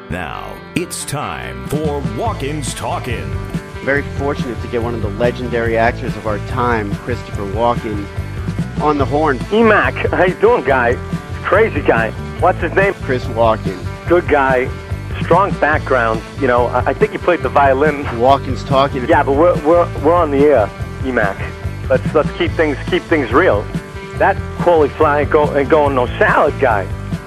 Now, it's time for Walk-Ins Talkin'. Very fortunate to get one of the legendary actors of our time, Christopher Walken, on the horn. E-Mac, how you doing, guy? Crazy guy. What's his name? Chris Walken. Good guy. Strong background. You know, I think he played the violin. Walken's talking. Yeah, but we're on the air, E-Mac. Let's keep things real. That cauliflower ain't going no salad, guy.